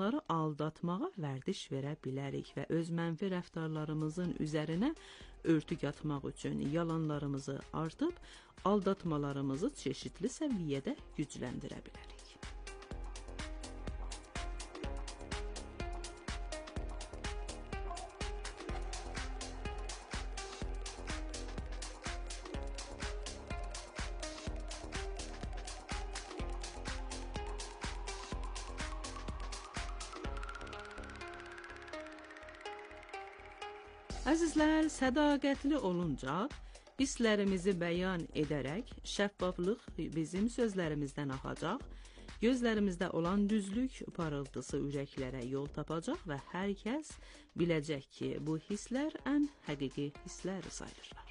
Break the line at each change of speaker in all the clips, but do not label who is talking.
insanları aldatmağa vərdiş verə bilərik və öz mənfi rəftarlarımızın üzərinə örtük atmaq üçün yalanlarımızı artıb, aldatmalarımızı çeşitli səviyyədə gücləndirə bilərik. Əzizlər, sədaqətli olunca, hisslərimizi bəyan edərək, şəffaflıq bizim sözlərimizdən axacaq, gözlərimizdə olan düzlük parıltısı ürəklərə yol tapacaq və hər kəs biləcək ki, bu hisslər ən həqiqi hisslər sayılırlar.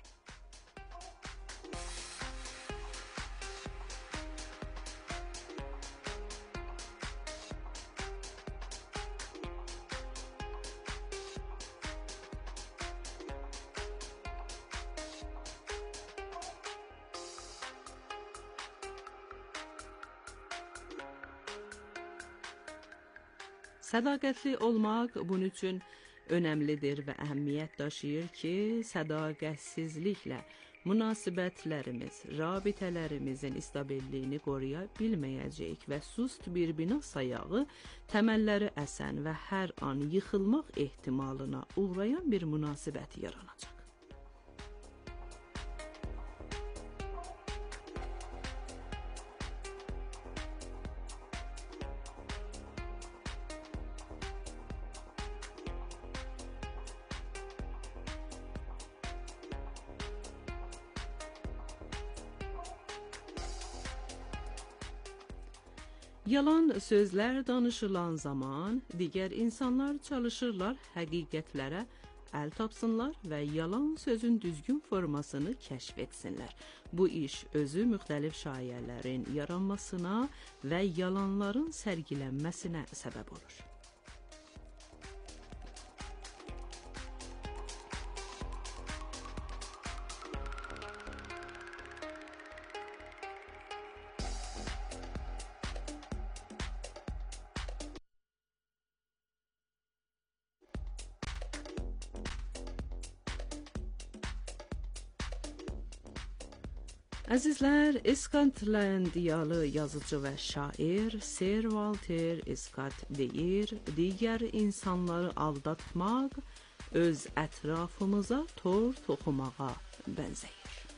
Sədaqətli olmaq bunun üçün önəmlidir və əhəmiyyət daşıyır ki, sədaqətsizliklə münasibətlərimiz, rabitələrimizin istabilliyini qoruya bilməyəcəyik və sust bir bina sayağı, təməlləri əsən və hər an yıxılmaq ehtimalına uğrayan bir münasibət yaranacaq. Yalan sözlər danışılan zaman digər insanlar çalışırlar həqiqətlərə əl tapsınlar və yalan sözün düzgün formasını kəşf etsinlər. Bu iş özü müxtəlif şayələrin yaranmasına və yalanların sərgilənməsinə səbəb olur. Əzizlər, İskotlandiyalı yazıcı və şair Sir Walter Scott deyir, digər insanları aldatmaq öz ətrafımıza tor toxumağa bənzəyir.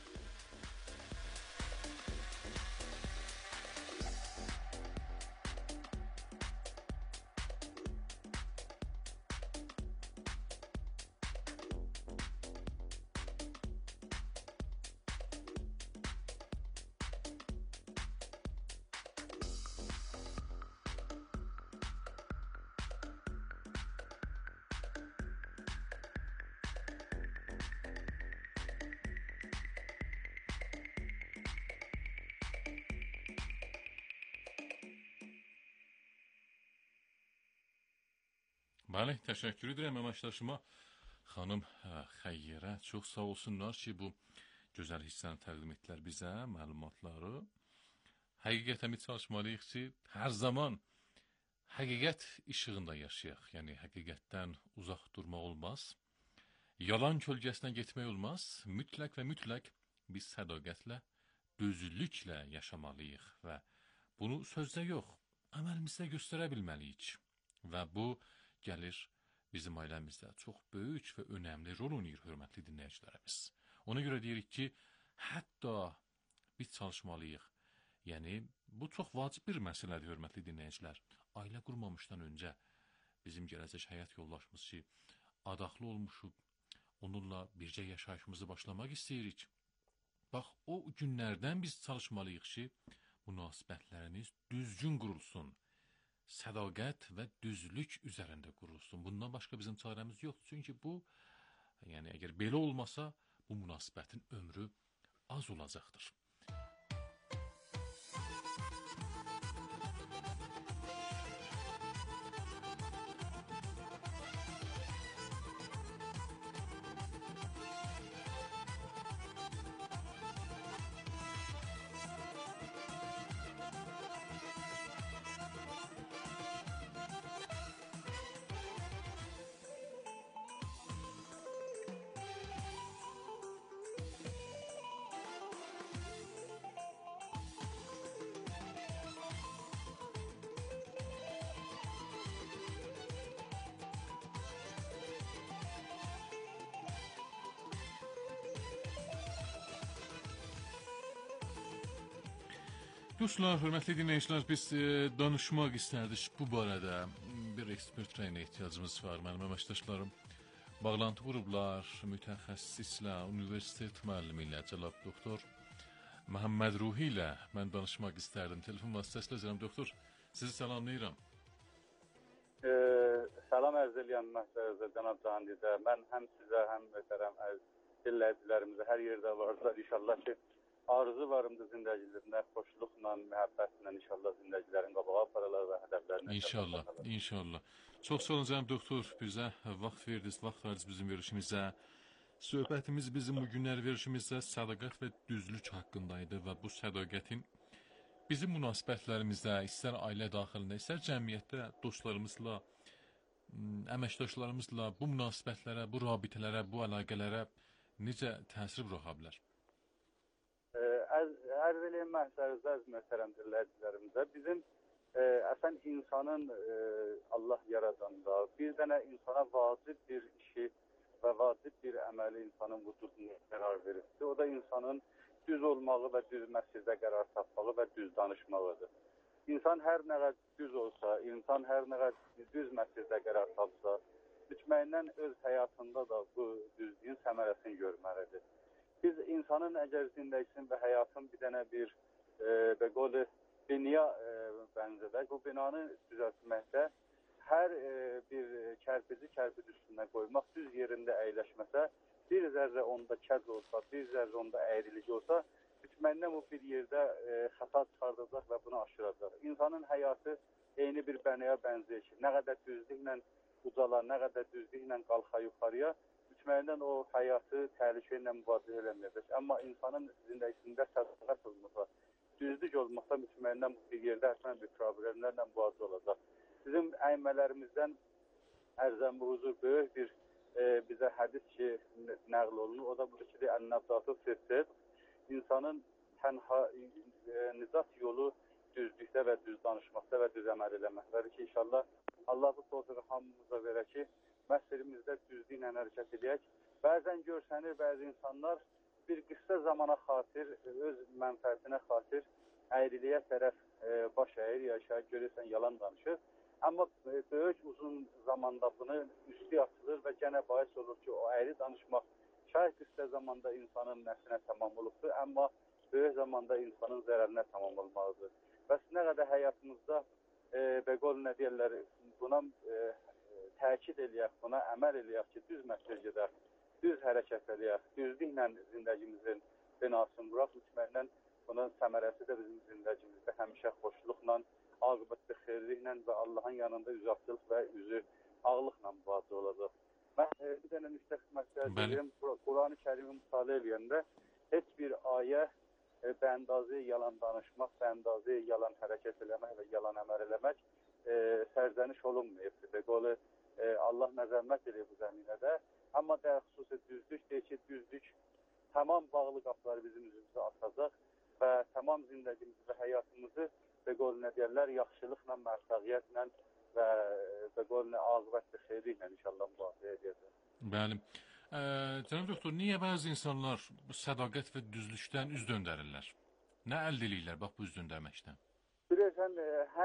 Bəli, təşəkkür edirəm əməkdaşıma. Xanım Xəyyərə, çox sağ olsunlar ki, bu gözəl hissəni təqdim etdilər bizə, məlumatları. Həqiqətən çalışmalıyıq ki, hər zaman həqiqət işığında yaşayaq. Yəni, həqiqətdən uzaq durmaq olmaz. Yalan kölgəsinə getmək olmaz. Mütləq və mütləq biz sədaqətlə, düzlüklə yaşamalıyıq və bunu sözdə yox, əməlimizdə göstərə bilməliyik. Və bu gəlir bizim ailəmizdə çox böyük və önəmli rol oynayır, hörmətli dinləyicilərimiz. Ona görə deyirik ki, hətta biz çalışmalıyıq. Yəni, bu çox vacib bir məsələdir, hörmətli dinləyicilər. Ailə qurmamışdan öncə bizim gələcək həyat yoldaşımız ki, adaqlı olmuşuq, onunla bircə yaşayışımızı başlamaq istəyirik. Bax, o günlərdən biz çalışmalıyıq ki, münasibətlərimiz düzgün qurulsun. Sədaqət və düzlük üzərində qurulsun. Bundan başqa bizim çarəmiz yoxdur. Çünki bu, yəni əgər belə olmasa, bu münasibətin ömrü az olacaqdır. Dostlar, hörmətli dinləyicilər, biz danışmaq istərdik bu barədə. Bir ekspert rəyinə ehtiyacımız var. Mənim əməkdaşlarım bağlantı qurublar mütəxəssislə, universitet müəllimi ilə, cənab doktor Məhəmməd Ruhi ilə mən danışmaq istərdim. Telefon vasitəsilə cənab doktor, sizi salamlayıram.
Salam ərz eləyəm cənab Cahandidə. Mən həm sizə, həm möhtərəm dinləyicilərimizə hər yerdə vardılar. İnşallah ki, arzu varımdır zindəcilərində, xoşluqla, məhəbbətlə inşallah zindəcilərin qabağa aparalar və hədəflərini.
İnşallah, inşallah. Çox sağ olun cənab doktor, bizə vaxt verdiniz, vaxt verdiniz bizim verilişimizə. Söhbətimiz bizim bu günlər verilişimizdə sədaqət və düzlük haqqındaydı və bu sədaqətin bizim münasibətlərimizdə, istər ailə daxilində, istər cəmiyyətdə dostlarımızla, əməkdaşlarımızla bu münasibətlərə, bu rabitələrə, bu əlaqələrə necə təsir buraxa bilər?
Ərz eləyəm məhsərinizdə, möhtərəm dinləyicilərimizə, bizim əsən insanın Allah yaradanda bir dənə insana vacib bir işi və vacib bir əməli insanın vücuduna qərar verirdi. O da insanın düz olmağı və düz məsirdə qərar tapmağı və düz danışmağıdır. İnsan hər nə qədər düz olsa, insan hər nə qədər düz məsirdə qərar tapsa, mütməyindən öz həyatında da bu düzlüyün səmərəsini görməlidir. Biz insanın əgər zindəgisinin və həyatın bir dənə bir bəqoli bina bənzədək, bu binanı düzəltməkdə hər bir kərpici kərpic üstündə qoymaq, düz yerində əyləşməsə, bir zərrə onda kəz olsa, bir zərrə onda əyrilik olsa, mütməyindən bu bir yerdə xəta çıxardacaq və bunu aşıracaq. İnsanın həyatı eyni bir bənaya bənzəyir ki, nə qədər düzlüklə ucalar, nə qədər düzlüklə qalxa yuxarıya, mütməyindən o həyatı təhlükə ilə mübarizə eləməyəcək. Amma insanın zindəgisində sədaqət olmasa, düzlük olmasa mütməyindən bir yerdə həsən bir problemlərlə mübarizə olacaq. Bizim əymələrimizdən ərzən bu huzur böyük bir bizə hədis ki, nəql olunur. O da budur ki, ən-nəbzatı sirsiz. İnsanın tənha nicat yolu düzlükdə və düz danışmaqda və düz əməl eləməkləri ki, inşallah Allah bu tövfiqi hamımıza verə ki, məsəlimizdə düzlüklə hərəkət edək. Bəzən görsənir, bəzi insanlar bir qısa zamana xatir, öz mənfəətinə xatir əyriliyə tərəf baş əyir, ya şayət görürsən yalan danışır. Amma böyük uzun zamanda bunu üstü açılır və gənə bahis olur ki, o əyri danışmaq şayət qısa zamanda insanın nəfsinə tamam olubdur, amma böyük zamanda insanın zərərinə tamam olmalıdır. Bəs nə qədər həyatımızda bəqol nə deyirlər, buna təkid eləyək, buna əməl eləyək ki, düz məsəl gedək, düz hərəkət eləyək, düzlüklə zindəgimizin binasını vuraq, mütməyindən bunun səmərəsi də bizim zindəgimizdə həmişə xoşluqla, aqibətli xeyirliklə və Allahın yanında üzaqçılıq və üzü ağlıqla mübarizə olacaq. Mən bir dənə müstəqil məsələ deyirəm, Quran-ı Kərimi müsalə eləyəndə heç bir ayə bəndazı yalan danışmaq, bəndazı yalan hərəkət eləmək və yalan əməl eləmək sərzəniş olunmayıb. Qolu Allah məzəmmət edir bu zəminədə. Amma da xüsusi düzlük deyir ki, düzlük tamam bağlı qapıları bizim üzümüzə atacaq və tamam zindəgimizi və həyatımızı və qol nə deyərlər, yaxşılıqla, mərsəqiyyətlə və qol nə aqibətli xeyirliklə inşallah mübarizə edəcək.
Bəli. Cənab doktor, niyə bəzi insanlar bu sədaqət və düzlükdən üz döndərirlər? Nə əldə edirlər bax bu üz döndərməkdən?
Bilirsən,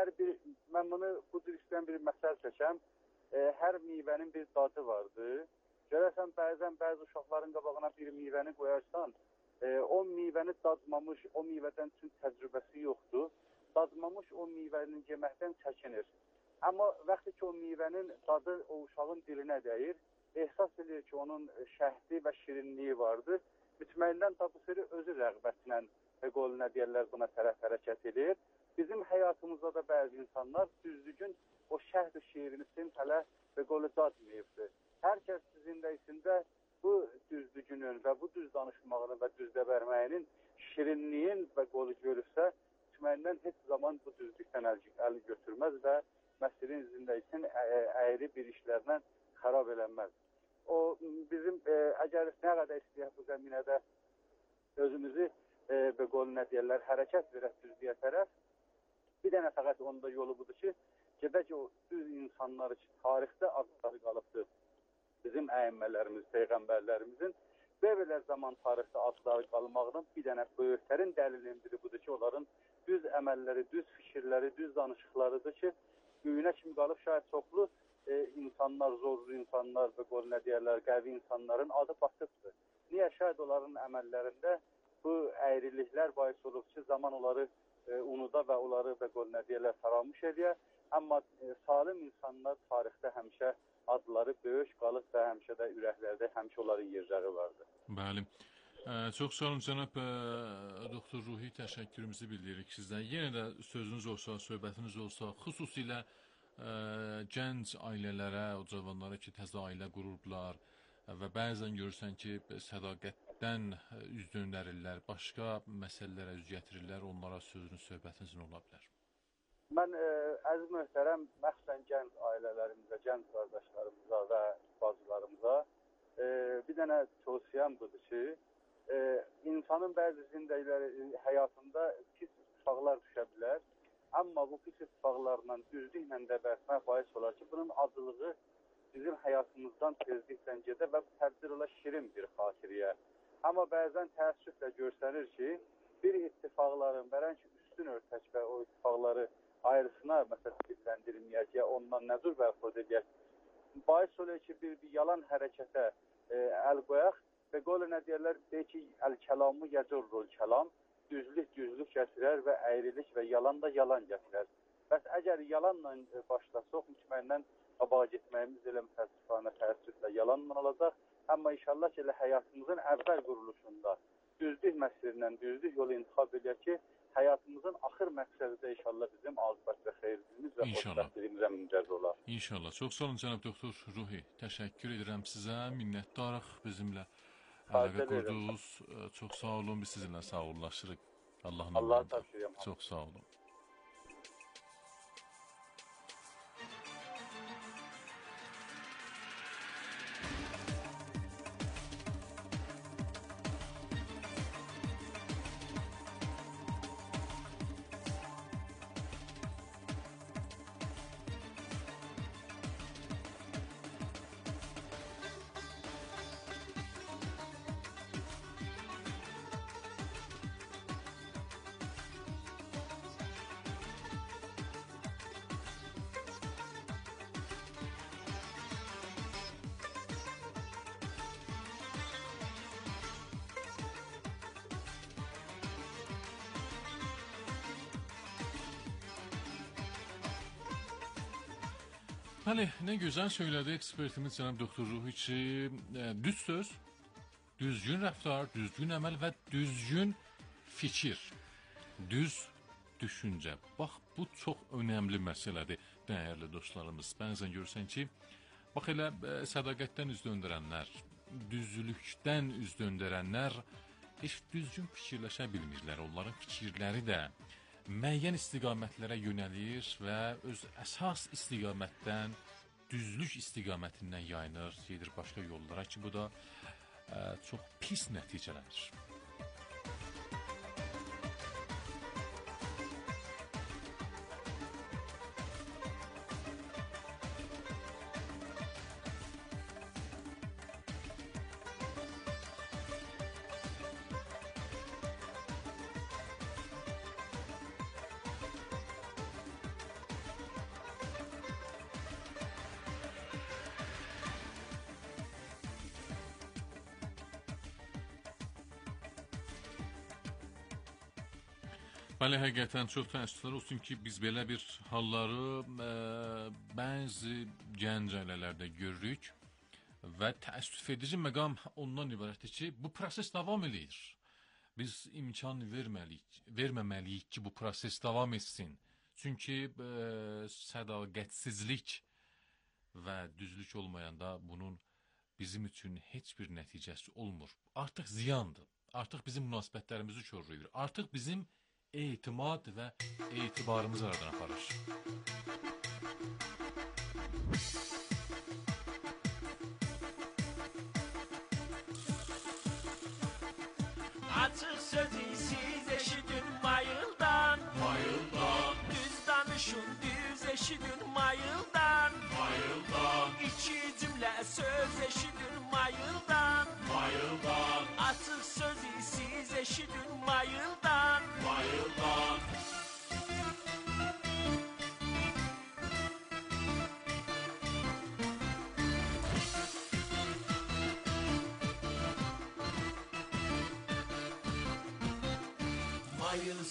mən bunu bu dürüstdən bir məsəl çəkəm. Hər meyvənin bir dadı vardır. Görəsən, bəzi uşaqların qabağına bir meyvəni qoyarsan, o meyvəni dadmamış, o meyvədən üçün təcrübəsi yoxdur. Dadmamış o meyvənin yeməkdən çəkinir. Amma vaxtı ki, o meyvənin dadı o uşağın dilinə dəyir, ehsas edir ki, onun şəhdi və şirinliyi vardır. Mütməyindən tapısırı özü rəğbətlə qol nə deyərlər buna tərəf hərəkət edir. Bizim həyatımızda da bəzi insanlar düzlüyün o şəhd-i şiirini hələ və qolu dadmayıbdır. Hər kəs zindəgisində bu düzlüyünün və bu düz danışmağının və düz dəbərməyinin şirinliyin və qolu görürsə, mütməyindən heç zaman bu düzlükdən əli götürməz və məsəlin zindəgisinin əyri bir işlərlə xarab eləməz. O bizim əgər nə qədər istəyək bu zəminədə özümüzü və qolu nə deyərlər, hərəkət verək düzlüyə tərəf, bir dənə fəqət onda yolu budur ki, gedək o düz insanlar ki, tarixdə adları qalıbdır. Bizim əyimmələrimiz, peyğəmbərlərimizin belə zaman tarixdə adları qalmağının bir dənə böyüklərin dəlilinin biri budur ki, onların düz əməlləri, düz fikirləri, düz danışıqlarıdır ki, büyünə kimi qalıb şayət çoxlu insanlar, zorlu insanlar və qol nə deyərlər, qəvi insanların adı batıbdır. Niyə? Şayət onların əməllərində bu əyriliklər bahis olub ki, zaman onları unuda və onları və qol nə deyərlər, faramış edə. Amma salim insanlar tarixdə həmişə adları böyük qalıb və həmişə də ürəklərdə həmişə onların yerləri vardır.
Bəli. Çox sağ olun cənab doktor Ruhi, təşəkkürümüzü bildiririk sizdən. Yenə də sözünüz olsa, söhbətiniz olsa, xüsusilə gənc ailələrə, o cavanlara ki, təzə ailə qururdular və bəzən görürsən ki, sədaqətdən üz döndərirlər, başqa məsələlərə üz gətirirlər, onlara sözünüz, söhbətinizin ola bilər.
Mən əziz möhtərəm, məxsən gənc ailələrimizə, gənc qardaşlarımıza və bacılarımıza bir dənə tövsiyəm budur ki, insanın bəzi həyatında pis ittifaqlar düşə bilər. Amma bu pis ittifaqlarla düzlüklə dəbərtmək bahis olar ki, bunun acılığı bizim həyatımızdan tezliklə gedə və təbdir ola şirin bir xatirəyə. Amma bəzən təəssüflə görsənir ki, bir ittifaqların bələn ki, üstün örtək və o ittifaqları ayrısına məsələn diləndirməyək, ya ondan nəzur bərxud edək. Bahis olur ki, bir yalan hərəkətə əl qoyaq və qolu nə deyərlər, deyək ki, əl-kəlamı yəcurrul kəlam, düzlük gətirər və əyrilik və yalan da yalan gətirər. Bəs əgər yalanla başlasaq, mükməndən qabağa getməyimiz elə təəssüflə yalanla olacaq. Amma inşallah ki, həyatımızın əvvəl quruluşunda düzlük məsirindən düzlük yolu intixab edək ki, həyatımızın axır məqsədi də inşallah bizim azbət və xeyirliyimiz və xoşbəxtliyimizə müncəz olar.
İnşallah. Çox sağ olun cənab doktor Ruhi. Təşəkkür edirəm sizə. Minnətdarıq bizimlə əlaqə qurdunuz. Çox sağ olun. Biz sizinlə sağollaşırıq.
Allah'a təşəkkür.
Çox sağ olun. Bəli, nə gözəl söylədi ekspertimiz cənab doktor Ruhi ki, düz söz, düzgün rəftar, düzgün əməl və düzgün fikir, düz düşüncə. Bax, bu çox önəmli məsələdir, dəyərli dostlarımız. Bəzən görürsən ki, bax elə sədaqətdən üz döndürənlər, düzlükdən üz döndürənlər heç düzgün fikirləşə bilmirlər. Onların fikirləri də müəyyən istiqamətlərə yönəlir və öz əsas istiqamətdən, düzlük istiqamətindən yayınır, gedir başqa yollara ki, bu da çox pis nəticələnir. Bəli, həqiqətən çox təəssüflər olsun ki, biz belə bir halları bəzi gənc ailələrdə görürük və təəssüf edici məqam ondan ibarətdir ki, bu proses davam edir. Biz imkan verməməliyik ki, bu proses davam etsin. Çünki sədaqətsizlik və düzlük olmayanda bunun bizim üçün heç bir nəticəsi olmur. Artıq ziyandır. Artıq bizim münasibətlərimizi korlayır. Artıq bizim etimad və etibarımız aradan aparır.
Açıq sözü siz eşidin mayıldan, düz danışın düz eşidin mayıldan, İki cümlə söz eşidin mayıldan, Açıq sözü siz eşidin mayıldan,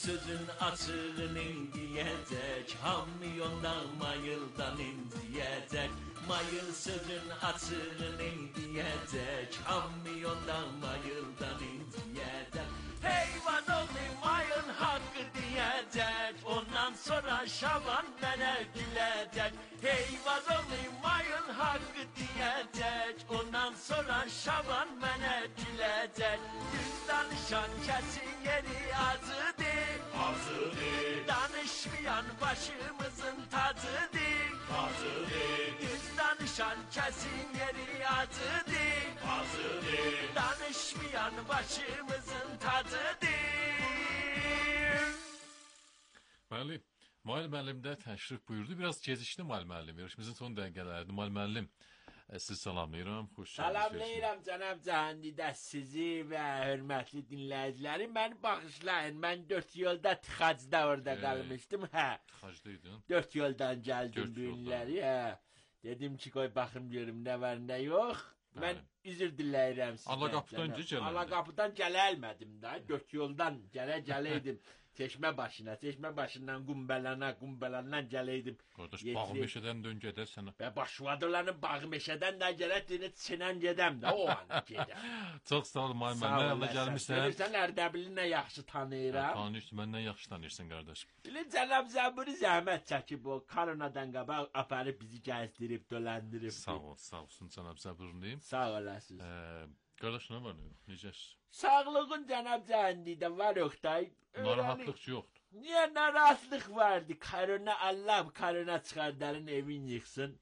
sözün açığını diyecek, hamyondan mayıldan inciyecek. Mayıl sözün açığını diyecek, hamyondan mayıldan inciyecek. Heyvan oğlu mayın hakkı diyecek, ondan sonra Şaban mənə gülecek. Heyvan oğlu mayın hakkı diyecek, ondan sonra Şaban mənə gülecek. Düz danışan kesin yeri acıdır, acıdır. Danışmayan başımızın tacıdır, tacıdır. Düz danışan kesin yeri acıdır, acıdır. Danışmayan başımızın tacıdır.
Bəli, Mail müəllim də təşrif buyurdu. Biraz gecikdi Mail müəllim. Yarışımızın son dəqiqələrində Mail müəllim sizi salamlayıram. Xoş gəldiniz.
Salamlayıram cənab Cahandidə sizi və hörmətli dinləyiciləri. Məni bağışlayın. Mən 4 yolda tıxacda orada qalmışdım. Hə.
Tıxacdaydın.
4 yoldan gəldim bu günləri. Hə. Dedim ki, qoy baxım görüm nə var nə yox. Mən üzr diləyirəm sizdən.
Alaqapıdan gəldim.
Alaqapıdan gələlmədim də. 4 yoldan gələydim. Çeşmə başından qumbəlana gələydim.
Qardaş, bağ meşədən dön gedər sənə.
Və başvadılanın bağı meşədən də gələt, çinən gedəm də, o an gedəm.
Çox sağ ol, Mail müəllim. Mənə gəlmişsən.
Görürsən, Ərdəbili nə yaxşı tanıyıram.
Tanıyırsan, məndən yaxşı tanıyırsan, qardaş.
Bilin, cənab Zəburi zəhmət çəkib o, koronadan qabaq aparıb bizi gəzdirib, dolandırıb.
Sağ ol, sağ olsun, cənab Zəburluyum.
Sağ olasınız.
Qardaş, nə var nə yox, necəsiz?
Sağlığın cənab Cahandidə var yoxday.
Narahatlıq yoxdur.
Niyə narahatlıq vardı? Korona, Allah korona çıxardarın evin yıxsın.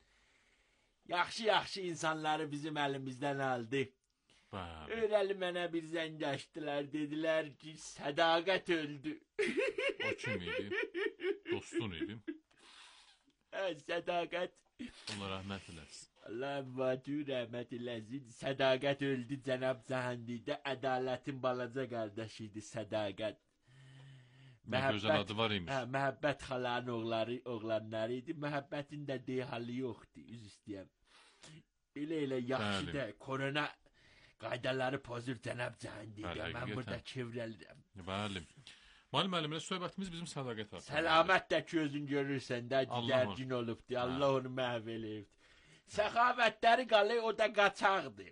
Yaxşı insanları bizim əlimizdən aldı.
Bəli.
Öyrəli mənə bir zəng açdılar, dedilər ki, sədaqət öldü.
O kim idi? Dostun idi.
Sədaqət.
Allah rəhmət eləsin.
Allah müvəttü rəhmət eləsin. Sədaqət öldü cənab Cahandidə. Ədalətin balaca qardaşıydı Sədaqət.
Nə gözəl adı var imiş.
Məhəbbət xalanın oğlanları idi. Məhəbbətin də dehalı yoxdur. Üz istəyəm. Elə yaxşı da korona qaydaları pozur cənab Cahandidə. Mən burada çevrəlirəm.
Bəli. Mail müəllimlə söhbətimiz bizim sədaqət haqqında.
Səlamət də ki özün görürsən də digərgin olubdu. Allah onu məhv eləyibdi. Səxavətləri qalır, o da qaçaqdır.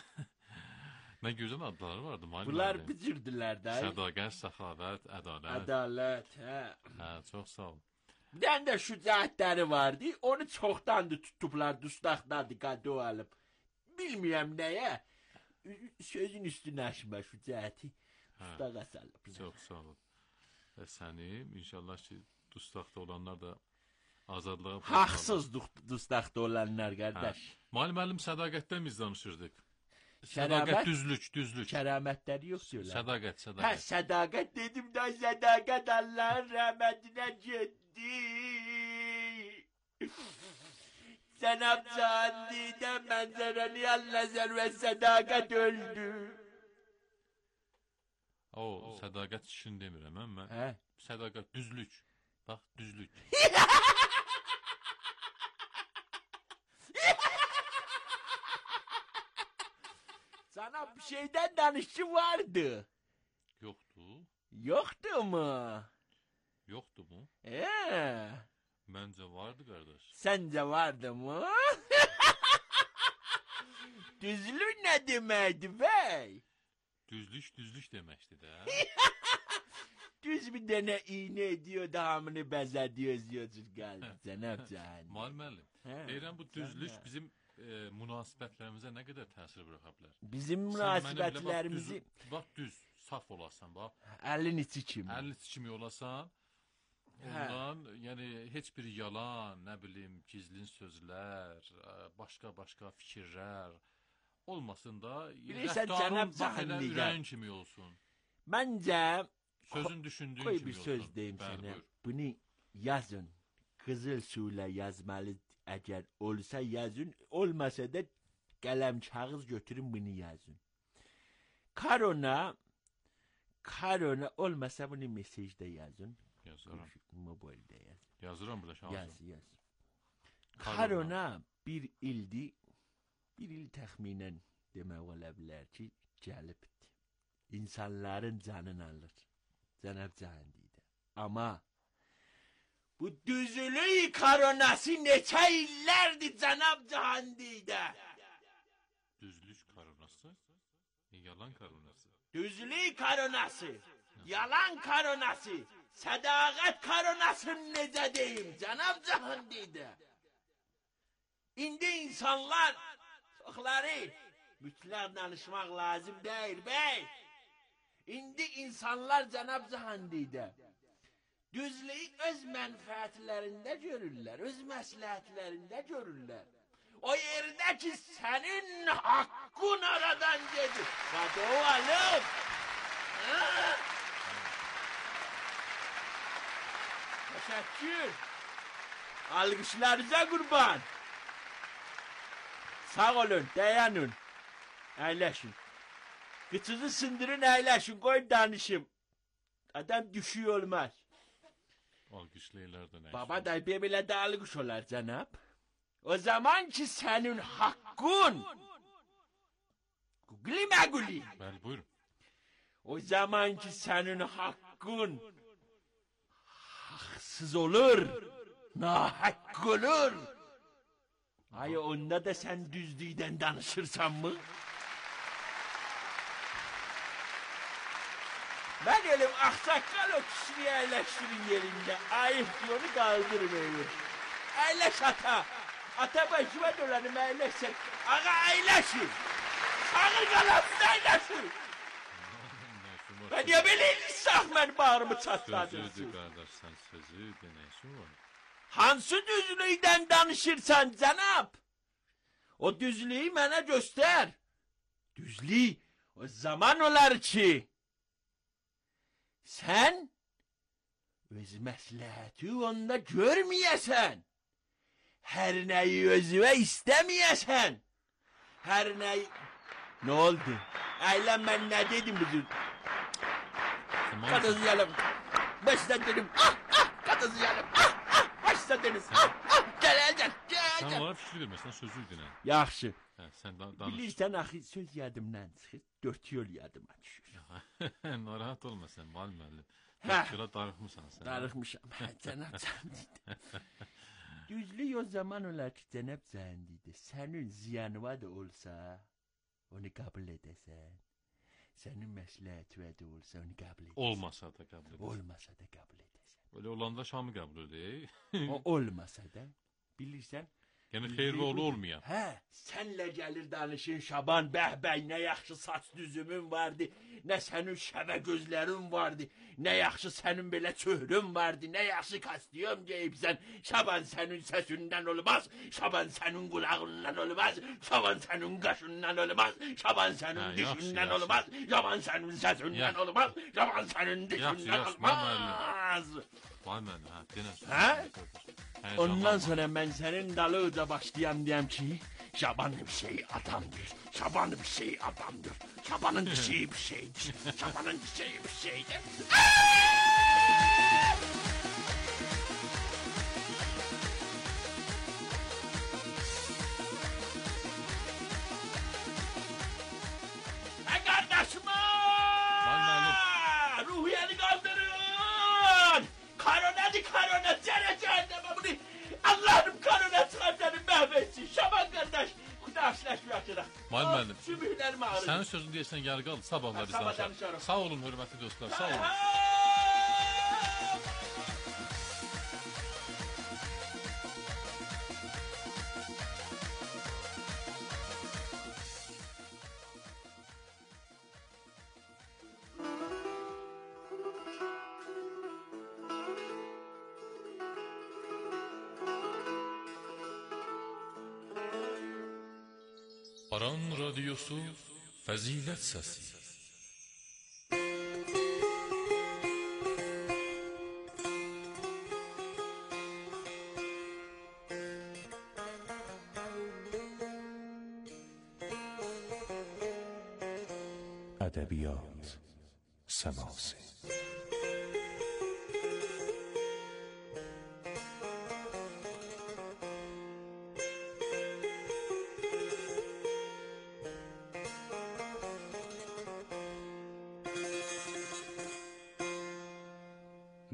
Nə gözəl adları vardı Mail müəllim.
Bunlar bicirdilər də.
Sədaqət, səxavət, ədalət.
Ədalət, hə.
Hə, çox sağ ol.
Bir dənə də şücaətləri vardı. Onu çoxdandır tutublar, dustaqdadır, qadı alıb. Bilmirəm nəyə. Sözün üstünə aşma şücaəti. Dustaqa salıb.
Çox sağ ol. Və sənim, inşallah ki, dustaqda olanlar da azadlığa...
Haqsız dustaqda olanlar, qardaş.
Mail müəllim, sədaqətdən biz danışırdıq.
Sədaqət,
düzlük.
Kərəmətləri yox diyorlar.
Sədaqət.
Hə, sədaqət dedim də, sədaqət Allahın rəhmətinə getdi. Cənab Cahandidə mənzərəni nəzər və sədaqət öldü.
O, sədaqət işini demirəm, mən.
Hə?
Sədaqət, düzlük. Bax, düzlük.
Sana bir şeydən danışçı vardı.
Yoxdur.
Yoxdur mu?
Yoxdur mu? Məncə vardı, qardaş.
Səncə vardı mı? Düzlük nə deməkdir, bəy?
Düzlük deməkdir də.
Düz bir dənə iğne ediyor, hamını bəzədiyor, yazıyordur qaldı. Cənab Cahandidə.
Mail müəllim, deyirəm bu düzlük bizim münasibətlərimizə nə qədər təsir bıraxa bilər?
Bizim münasibətlərimizi...
Bax, düz, saf olasan, bax.
Əlin içi kimi.
Əlin içi kimi olasan, ondan, yəni, heç bir yalan, nə bilim, gizlin sözlər, başqa fikirlər olmasın da, rəftarın bax elə ürəyin kimi olsun.
Məncə,
sözün düşündüyün
qoy
kimi
bir
olsun.
söz deyim sənə, bunu yazın, qızıl suyla yazmalı, əgər olsa yazın, olmasa da qələm kağız götürün bunu yazın. Korona olmasa bunu mesajda yazın.
Yazıram.
Mobildə yazın.
Yazıram burada şahsın.
Yaz. Korona bir ildir. Bir il təxminən demək ola bilər ki, gəlibdir. İnsanların canını alır. Cənab Cahandidə. Ama bu düzülük koronası neçə illərdir cənab Cahandidə.
Düzlük koronası, yalan koronası.
Düzlük koronası, yalan koronası, sədaqət koronasını necə deyim cənab Cahandidə. İndi insanlar çoxları mütləq danışmaq lazım deyil bey. İndi insanlar cənab Cahandidə düzlüyü öz mənfəətlərində görürlər, öz məsləhətlərində görürlər. O yerdə ki sənin haqqın aradan gedir. Hadi o alım. Təşəkkür. Alqışlarınıza qurban. Sağ olun, dayanın. Əyləşin. Qıçınızı sındırın, əyləşin, qoy danışım. Adam düşüyor olmaz.
Alqışlayırlar da nə?
Baba da belə də alqış olar cənab. O zaman ki sənin haqqın Guli.
Bəli, buyurun.
O zaman ki sənin haqqın haqsız olur, nahaq olur. Ay onda da sən düzlükdən danışırsan mı? Ben elim aksakkal o kişiyi yerleştirin yerinde. Ayıp diyor, onu kaldırmıyor. Eyleş ata. Ata başıma dolanım eyleşsin. Ağa eyleşin. Sağır kalamsız eyleşin. Ben ya böyle sahmen bağrımı çatladırsın.
Sözüdür kardeş, sen sözü deneysin var.
Hansı düzlüğüden danışırsan canap? O düzlüğü bana göster. Düzlüğü o zaman olar ki sen öz məsləhəti onda görməyəsən. Hər nəyi özüvə istəməyəsən. Hər nəyi... Ne oldu? Əylən mən nə dedim bizim? Qadızıyalım. Başdan dedim. Qadızıyalım. Başdan dedim. Gəl.
Sen onlara fikir verməsən, sözü dinə.
Yaxşı.
Sen danış.
Bilirsən, axı söz yadımdan çıxır, 4 yol yadıma düşür.
Narahat olma sen, müəllim.
Hə.
4 yola darıxmısan sen.
Darıxmışam. Cənab Cəndidi. Düzlük o zaman olar ki, cənab Cəndidi, sənin ziyanıva da olsa, onu qəbul edəsən. Sənin məsləhətivə də olsa, onu qəbul edəsən.
Olmasa da qəbul edəsən.
Olmasa da qəbul edəsən.
Öyle olanda Şam'ı qəbul edək.
O olmasa da, bilirsən,
Yəni xeyirli olmayan.
Hə, sənlə gəlir danışın Şaban, bəh, nə yaxşı saç düzümün vardı, nə sənin şəvə gözlərin vardı, nə yaxşı sənin belə çöhrün vardı, nə yaxşı kostyum geyibsən. Şaban sənin səsindən olmaz, Şaban sənin qulağından olmaz, Şaban sənin qaşından olmaz, Şaban sənin dişindən olmaz, Şaban sənin səsindən olmaz, Şaban sənin dişindən olmaz.
Vay mən, denə.
Hə? Ondan sonra mən sənin dalıca başlayam deyəm ki, Şaban bir şey adamdır, Şaban bir şey adamdır, Şabanın bir şeyi bir şeydir, Şabanın bir şeyi bir şeydir. Kardeşim! Ruhiyeni kaldırın! Korona, cehenneme bunu! Allah'ım korona çıkartanı mahvetsin! Şaban kardeş! Kudaşlaşmayacaq.
Müəllim,
Sümüklərim ağrır.
sənin sözünü deyəsən yarı qaldı, sabahlar biz danışarıq. Sağ olun, hörmətli dostlar, sağ olun. Aran Radyosu Fəzilət Səsi.
Ədəbiyyat səması.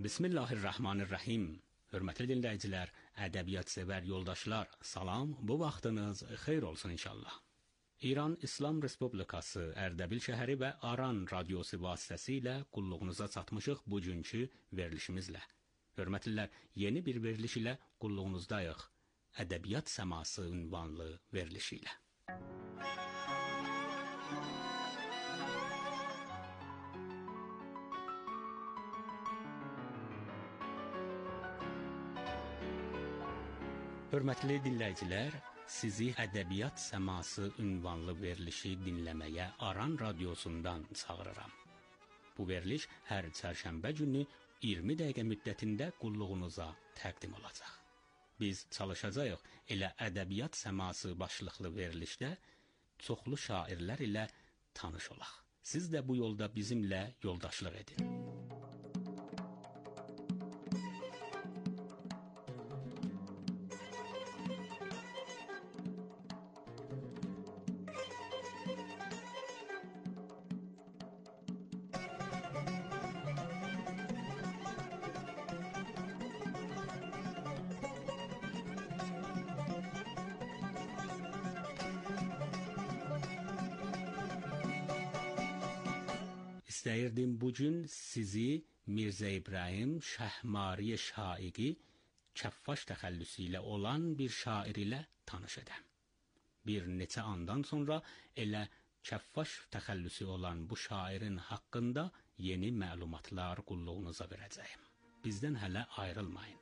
Bismillahirrahmanirrahim. Hörmətli dinləyicilər, ədəbiyyat sevər yoldaşlar, salam. Bu vaxtınız xeyir olsun inşallah. İran İslam Respublikası Ərdəbil şəhəri və Aran radiosu vasitəsilə qulluğunuza çatmışıq bugünkü verilişimizlə. Hörmətlilər, yeni bir veriliş ilə qulluğunuzdayıq. Ədəbiyyat səması ünvanlı verilişi ilə. Hörmətli dinləyicilər, sizi Ədəbiyyat Səması ünvanlı verilişi dinləməyə Aran radiosundan çağırıram. Bu veriliş hər çərşənbə günü 20 dəqiqə müddətində qulluğunuza təqdim olacaq. Biz çalışacağıq elə Ədəbiyyat Səması başlıqlı verilişdə çoxlu şairlər ilə tanış olaq. Siz də bu yolda bizimlə yoldaşlıq edin. İstəyirdim bugün sizi Mirzə İbrahim Şəhmari Şaiqi Kəffaş təxəllüsü ilə olan bir şair ilə tanış edəm. Bir neçə andan sonra elə Kəffaş təxəllüsü olan bu şairin haqqında yeni məlumatlar qulluğunuza verəcəyim. Bizdən hələ ayrılmayın.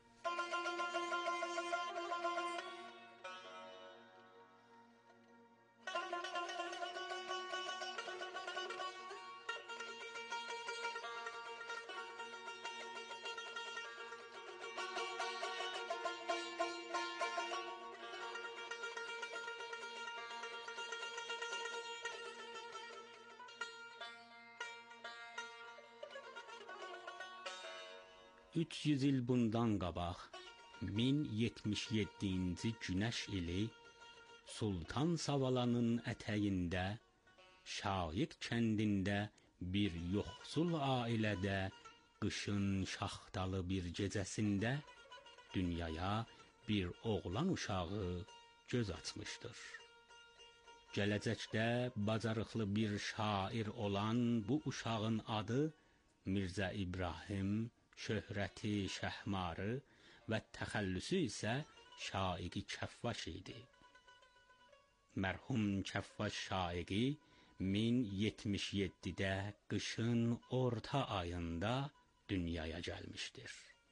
Üç yüz il bundan qabaq, 1077-ci günəş ili Sultan Savalanın ətəyində, Şaiq kəndində bir yoxsul ailədə, qışın şaxtalı bir gecəsində dünyaya bir oğlan uşağı göz açmışdır. Gələcəkdə bacarıqlı bir şair olan bu uşağın adı Mirzə İbrahim, şöhrəti Şəhmarı və təxəllüsü isə Şaiqi Kəffaş idi. Mərhum Kəffaş Şaiqi 1077-də qışın orta ayında dünyaya gəlmişdir.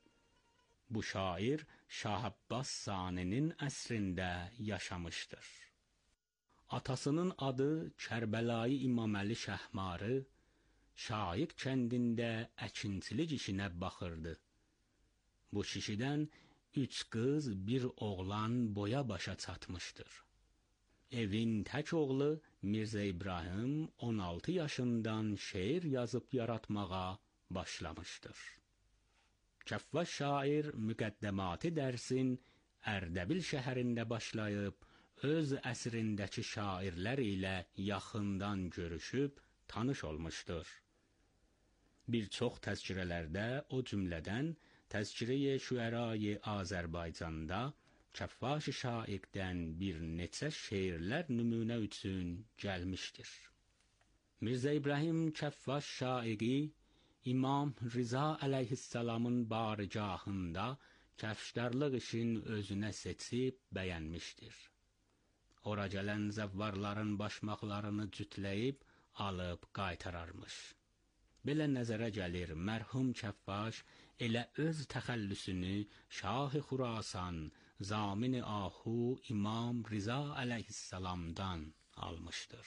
Bu şair Şah Abbas Saninin əsrində yaşamışdır. Atasının adı Kərbəlayı İmam Əli Şəhmarı, Şaiq kəndində əkinçilik işinə baxırdı. Bu kişidən 3 qız, bir oğlan boya başa çatmışdır. Evin tək oğlu Mirzə İbrahim 16 yaşından şeir yazıb yaratmağa başlamışdır. Kəffaş şair müqəddəmatı dərsin Ərdəbil şəhərində başlayıb, öz əsrindəki şairlər ilə yaxından görüşüb tanış olmuşdur. Bir çox təzkirələrdə, o cümlədən Təzkirə-i Şüərayı Azərbaycanda Kəffaş Şaiqdən bir neçə şeirlər nümunə üçün gəlmişdir. Mirzə İbrahim Kəffaş Şaiqi İmam Rıza əleyhissalamın barigahında kəfşdarlıq işin özünə seçib bəyənmişdir. Ora gələn zəvvarların başmaqlarını cütləyib alıb qaytararmış. Belə nəzərə gəlir, mərhum Kəffaş elə öz təxəllüsünü Şah-ı Xurasan, Zamin-i Ahu İmam Rıza əleyhissalamdan almışdır.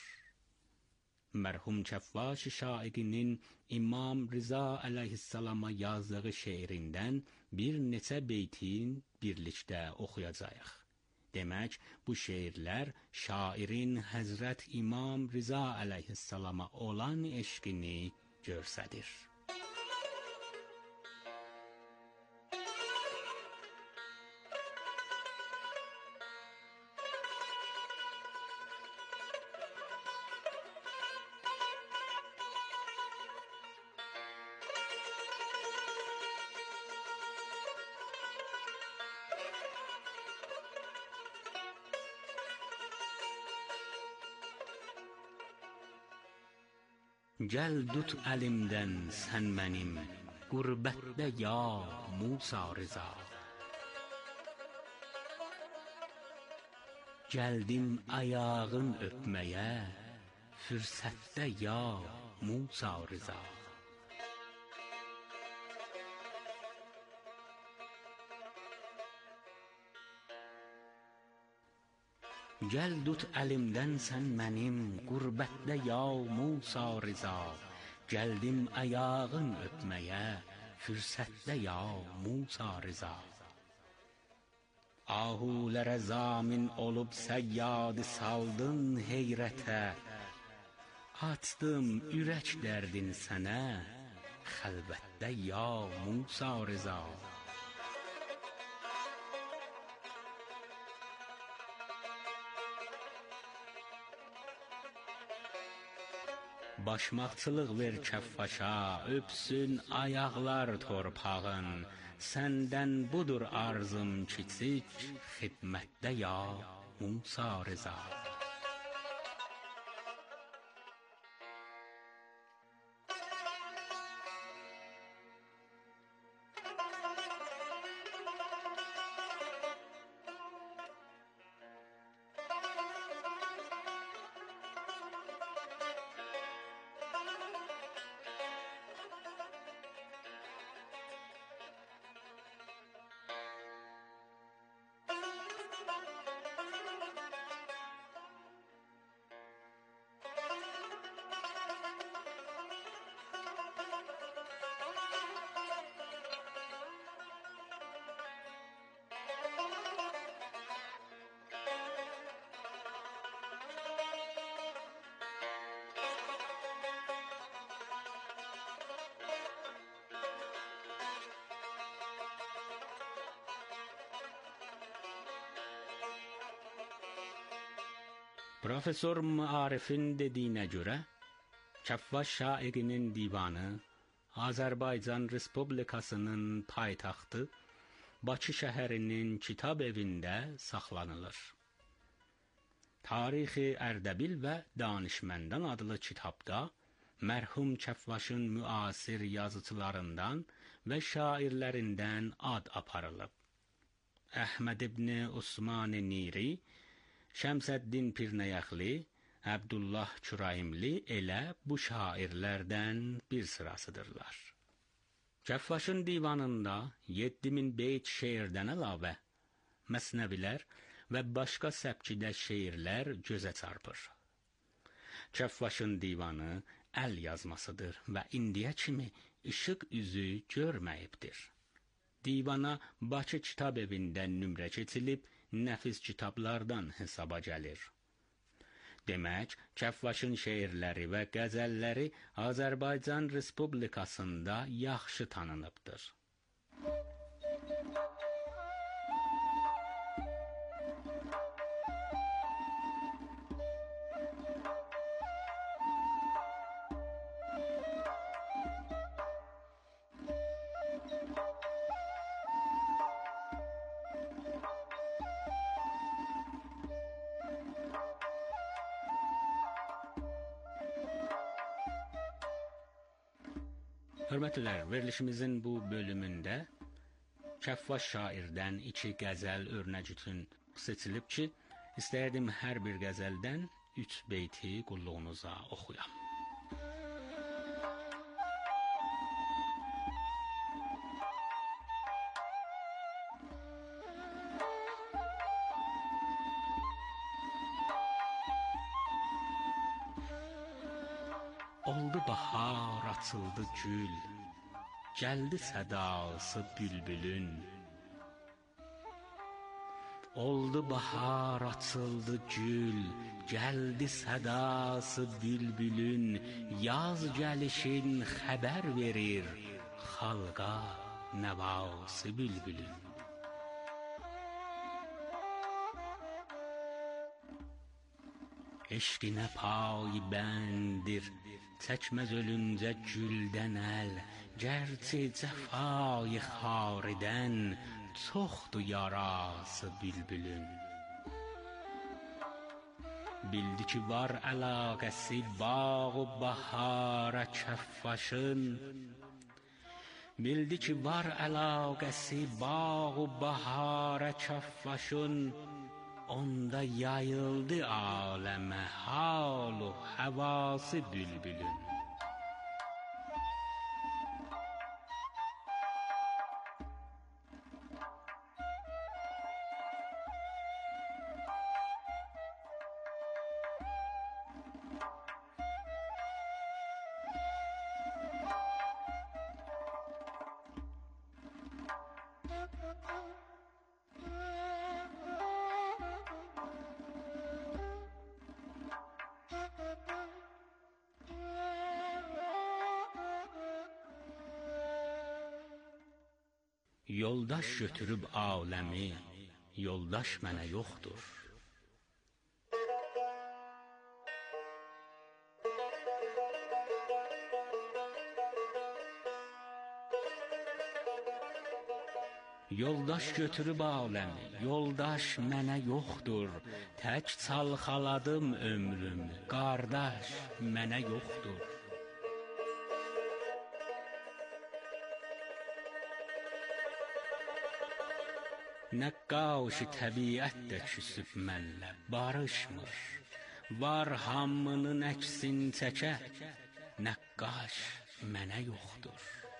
Mərhum Kəffaş Şaiqinin İmam Rıza əleyhissalama yazdığı şeirindən bir neçə beytin birlikdə oxuyacağıq. Demək, bu şeirlər şairin Həzrət İmam Rıza əleyhissalama olan eşqini göstərir. Gəl tut əlimdən sən mənim, qürbətdə ya Musa Rıza. Gəldim ayağın öpməyə, fürsətdə ya Musa Rıza. Gəl tut əlimdən sən mənim, qürbətdə ya Musa Rıza. Gəldim ayağın öpməyə, fürsətdə ya Musa Rıza. Ahulərə zamin olub səyyad saldın heyrətə. Açdım ürək dərdin sənə, xəlvətdə ya Musa Rıza. Başmaqçılıq ver kəffaşa, öpsün ayaqlar torpağın. Səndən budur arzım kiçik, xidmətdə ya Musa Rıza. Profesör Maarif'in dediyinə görə, Kəfvaş şairinin divanı Azərbaycan Respublikasının paytaxtı Bakı şəhərinin kitab evində saxlanılır. Tarixi Ərdəbil və Danışməndən adlı kitabda mərhum Kəfvaşın müasir yazıçılarından və şairlərindən ad aparılıb. Əhməd ibn Osman Niri, Şəmsəddin Pirnəyəxli, Əbdullah Kürayimli elə bu şairlərdən bir sırasıdırlar. Kəfvaşın divanında 7000 beyt şeirdən əlavə məsnəvilər və başqa səbkidə şeirlər gözə çarpır. Kəfvaşın divanı əl yazmasıdır və indiyə kimi işıq üzü görməyibdir. Divana Bakı kitab evində nömrə keçilib, nəfis kitablardan hesaba gəlir. Demək, Kəfvaşın şeirləri və qəzəlləri Azərbaycan Respublikasında yaxşı tanınıbdır. Hörmətlər, verilişimizin bu bölümündə Kəfvaş şairdən 2 qəzəl örnək üçün seçilib ki, istərdim hər bir qəzəldən 3 beyti qulluğunuza oxuyam. Oldu bahar, açıldı gül, gəldi sədası bülbülün. Oldu bahar, açıldı gül, gəldi sədası bülbülün. Yaz gəlişin xəbər verir xalqa nəvası bülbülün. Eşqinə payibəndir, çəkməz ölüncə güldən əl. Gərçi cəfayı xaridən çoxdur yarası bülbülün. Bildi ki var əlaqəsi bağ و bahara çəffaşın. Bildi ki var əlaqəsi bağ و bahara çəffaşın. Onda yayıldı aləmə hal و həvası bülbülün. Yoldaş götürüb aləmi, yoldaş mənə yoxdur. Yoldaş götürüb aləmi, yoldaş mənə yoxdur. Tək çalxaladım ömrümü, qardaş mənə yoxdur. Nəqqaş-ı təbiət də küsüb mənlə barışmır. Var hamının əksin çəkə, nəqqaş mənə yoxdur.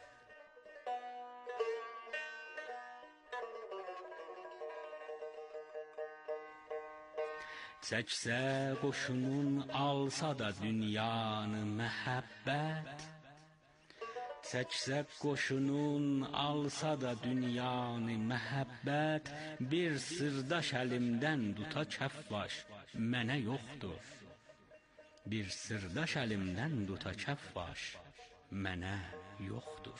Çəksə qoşunun alsa da dünyanı məhəbbət. Çəksə qoşunun alsa da dünyanı məhəbbət. Bir sırdaş əlimdən tuta kəfvaş mənə yoxdur. Bir sırdaş əlimdən tuta kəfvaş mənə yoxdur.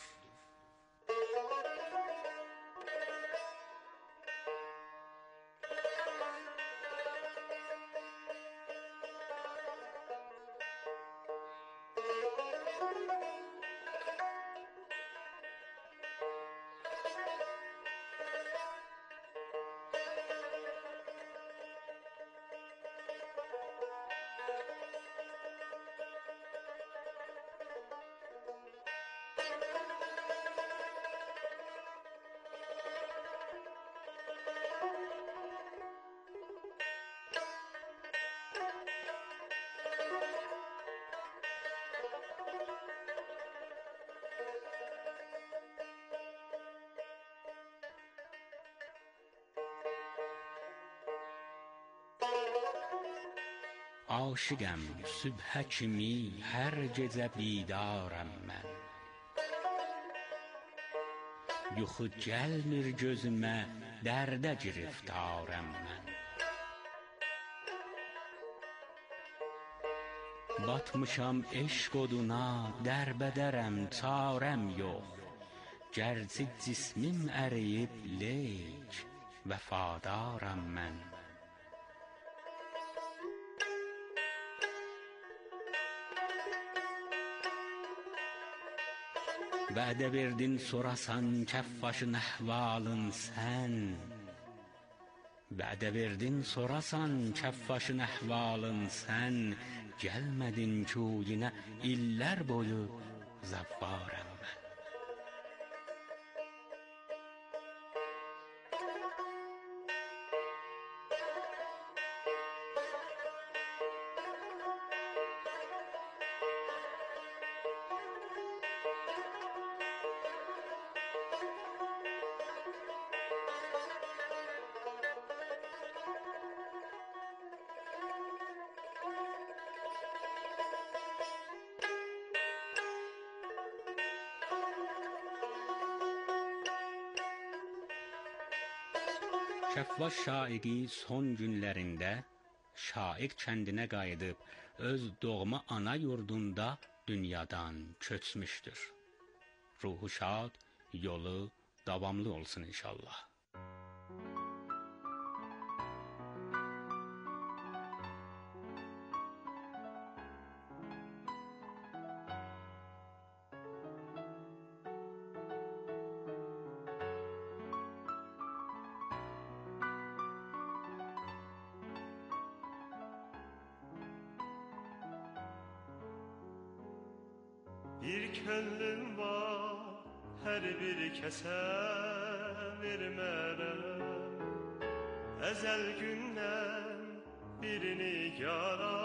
Aşiqəm sübhə kimi hər gecə bidaram mən. Yuxu gəlmir gözümə, dərdə giriftaram mən. Batmışam eşq oduna, dərbədərəm, çarəm yox. Gərçi cismim əriyib, leyk vəfadaram mən. Vədə verdin sorasan kəffaşın əhvalın sən. Vədə verdin sorasan kəffaşın əhvalın sən. Gəlmədin kuyinə illər boyu zəvvarəm mən. Kəfvaş Şaiqi son günlərində Şaiq kəndinə qayıdıb öz doğma ana yurdunda dünyadan köçmüşdür. Ruhu şad, yolu davamlı olsun inşallah.
Bir könlüm var, her bir kese vermərəm. Əzəl gündən birini yara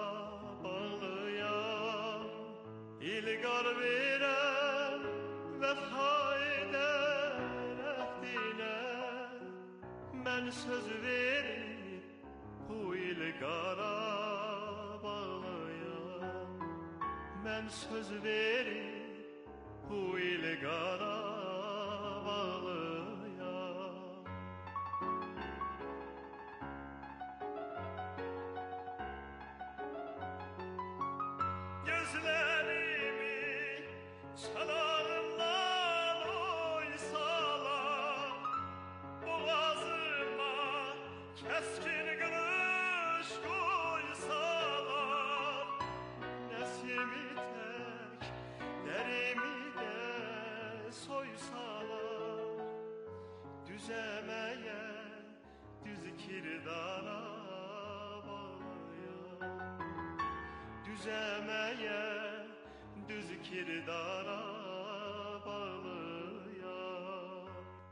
bağlıyam. İlqar verəm vəfa edər əhdinə. Mən söz verib bu ilqara bağlıyam. Mən söz verib bu ilqara bağlıyam. Gözlərimi çanağımdan oysalar, boğazıma kəskin qılış qoysalar, nəsimi tək, dərimi də soysalar, düzəməyə, düz kirdara bağlayam. Düzəməyə, düz kirdara bağlıyam.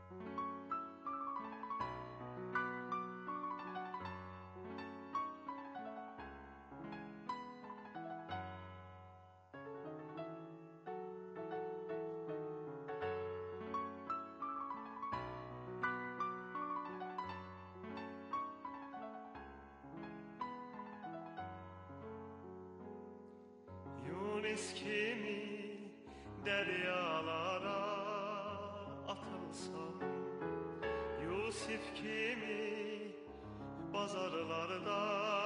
Yunus kimi deryalara atılsam, Yusuf kimi pazarlarda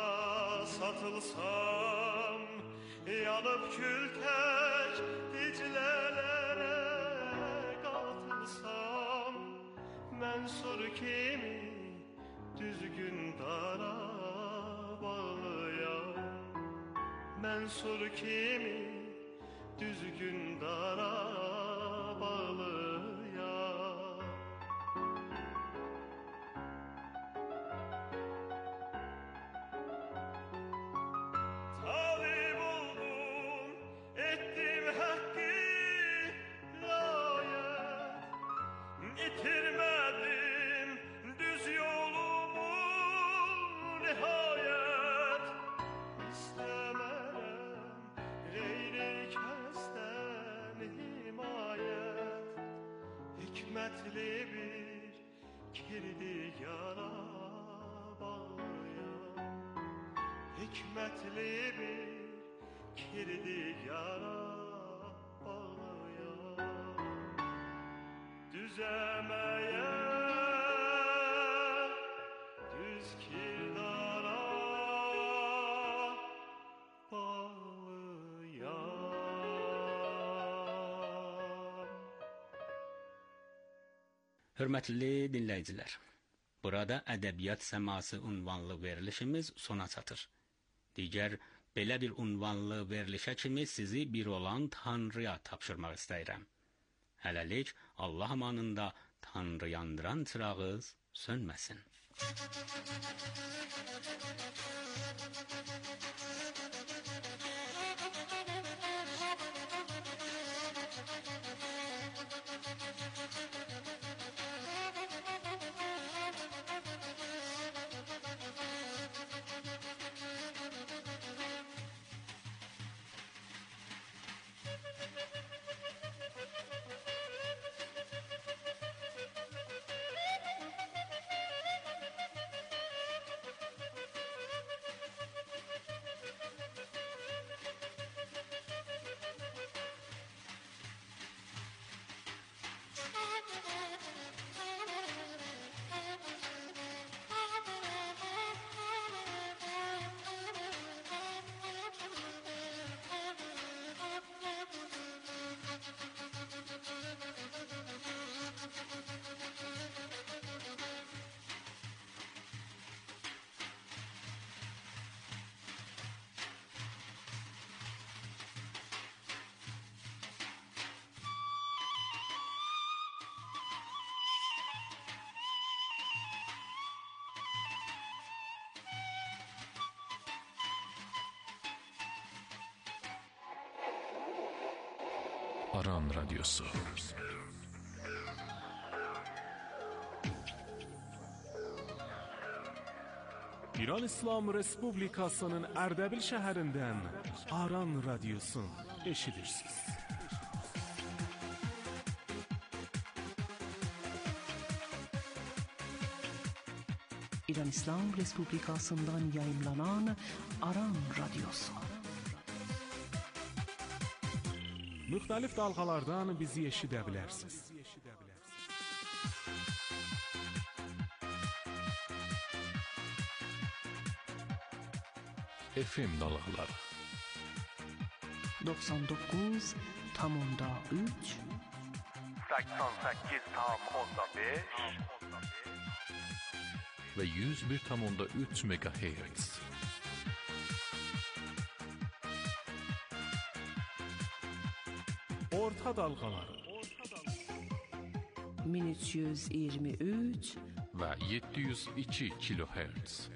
satılsam, yanıp kül tek diclelere katılsam, Mənsur kimi düzgün dara bağlıyam. Mənsur kimi düzgün dara bağlıyam. Talib oldum, ettim hakkı layet, itirmedim düz yolumu nihayet. İstemerem rey kəsdən himayət, hikmətli bir kirdiyara bağlıyam. Hikmətli bir kirdiyara bağlıyam. Düzəməyə, düz kirdara bağlıyam.
Hörmətli dinləyicilər, burada Ədəbiyyat Səması ünvanlı verilişimiz sona çatır. Digər belə bir ünvanlı verilişə kimi sizi bir olan Tanrıya tapşırmaq istəyirəm. Hələlik Allah amanında Tanrı yandıran çırağınız sönməsin.
Aran Radyosu.
İran İslam Respublikasının Ərdəbil şəhərindən Aran Radyosu eşidirsiniz.
İran İslam Respublikasından yayımlanan Aran Radyosu.
Müxtəlif dalğalardan bizi eşidə bilərsiniz.
FM dalğaları
99,3
88,5
ve 101,3 MHz.
Orta dalğaları
1323
ve 702 kHz.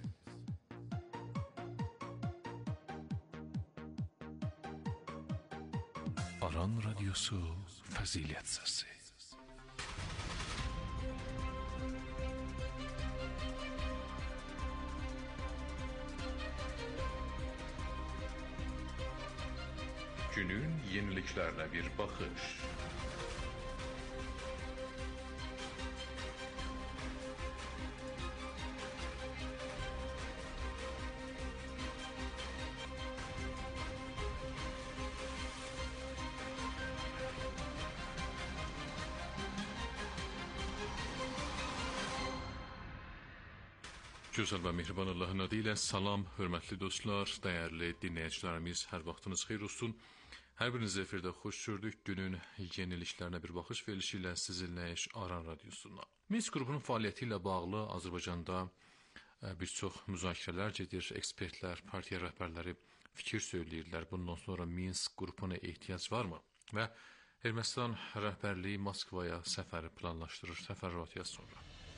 Aran Radyosu Fəzilət Səsi. Günün yeniliklərlə bir baxış. Gözəl və mehriban Allahın adı ilə salam, hörmətli dostlar, dəyərli dinləyicilərimiz, hər vaxtınız xeyir olsun. Hər birinizi efirdə xoş gördük. Günün yeniliklərinə bir baxış verilişi ilə sizinləyiş Aran Radyosu'na. Minsk qrupunun fəaliyyəti ilə bağlı Azərbaycanda bir çox müzakirələr gedir. Ekspertlər, partiya rəhbərləri fikir söyləyirlər. Bundan sonra Minsk qrupuna ehtiyac varmı? Və Ermənistan rəhbərliyi Moskvaya səfəri planlaşdırır. Təfərrüatı sonra.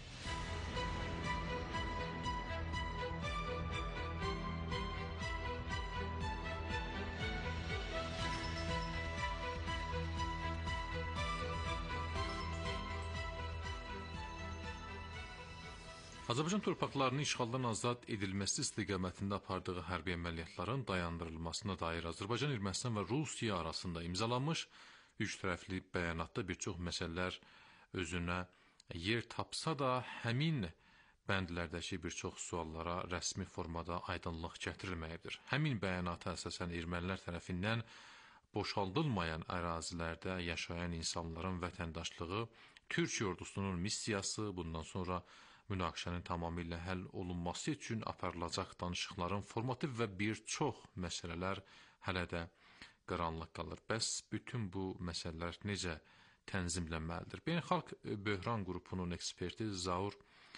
Azərbaycan torpaqlarının işğaldan azad edilməsi istiqamətində apardığı hərbi əməliyyatların dayandırılmasına dair Azərbaycan, Ermənistan və Rusiya arasında imzalanmış üç tərəfli bəyanatda bir çox məsələlər özünə yer tapsa da, həmin bəndlərdəki bir çox suallara rəsmi formada aydınlıq gətirilməyibdir. Həmin bəyanata əsasən ermənilər tərəfindən boşaldılmayan ərazilərdə yaşayan insanların vətəndaşlığı, Türkiyə ordusunun missiyası, bundan sonra münaqişənin tamamilə həll olunması üçün aparılacaq danışıqların formatı və bir çox məsələlər hələ də qaranlıq qalır. Bəs bütün bu məsələlər necə tənzimlənməlidir? Beynəlxalq Böhran qrupunun eksperti Zaur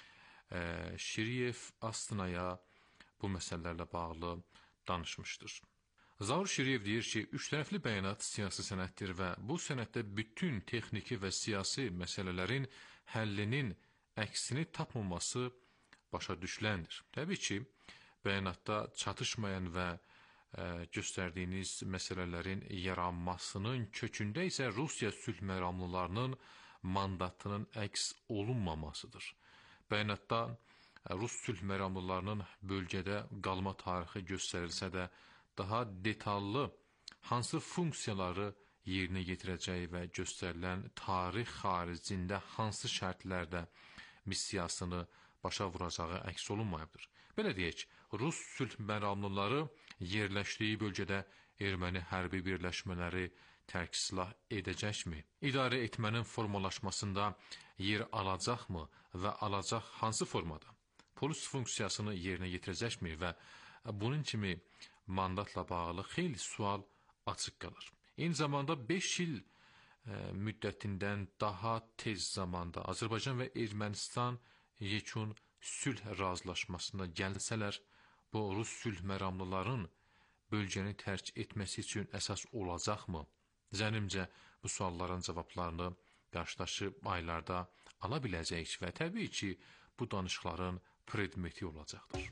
Şiriyev Astanaya bu məsələlərlə bağlı danışmışdır. Zaur Şiriyev deyir ki, üç tərəfli bəyanat siyasi sənəddir və bu sənəddə bütün texniki və siyasi məsələlərin həllinin əksini tapmaması başa düşüləndir. Təbii ki, bəyanatda çatışmayan və göstərdiyiniz məsələlərin yaranmasının kökündə isə Rusiya sülh məramlılarının mandatının əks olunmamasıdır. Bəyanatda Rus sülh məramlılarının bölgədə qalma tarixi göstərilsə də, daha detallı hansı funksiyaları yerinə yetirəcəyi və göstərilən tarix xaricində hansı şərtlərdə missiyasını başa vuracağı əks olunmayıbdır. Belə deyək, Rus sülh məramlıları yerləşdiyi bölgədə erməni hərbi birləşmələri tərk silah edəcəkmi? İdarə etmənin formalaşmasında yer alacaqmı və alacaq hansı formada? Polis funksiyasını yerinə yetirəcəkmi və bunun kimi mandatla bağlı xeyli sual açıq qalır. Eyni zamanda 5 il müddətindən daha tez zamanda Azərbaycan və Ermənistan yekun sülh razılaşmasına gəlsələr, bu Rus sülh məramlıların bölgəni tərk etməsi üçün əsas olacaqmı? Zənnimcə bu sualların cavablarını qarşıdaşı aylarda ala biləcəyik və təbii ki, bu danışıqların predmeti olacaqdır.